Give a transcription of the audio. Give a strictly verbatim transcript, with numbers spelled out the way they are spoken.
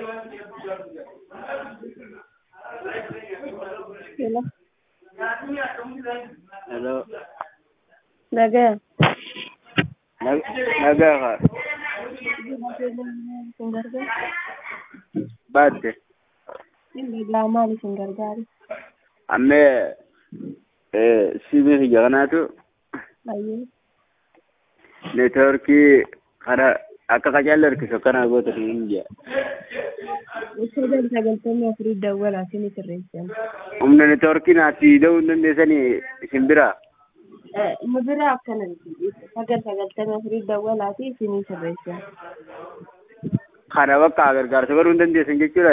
Hello. Hello. Naga. Nag naga ka. Singarga. Batte. Hindi lama ni singarga. Amme eh simi jaganatu. Ayo. Networki kara akka kajalar ki sokana goto hinja. Sagal sagal tanya free dawala sini sirreessan. Umna networki na ti daw nande sani simbira. Eh mudira akkanan. Sagal sagal tanya free dawala sini sirreessan. Kana bakka agar gar sabarun nande sanjechura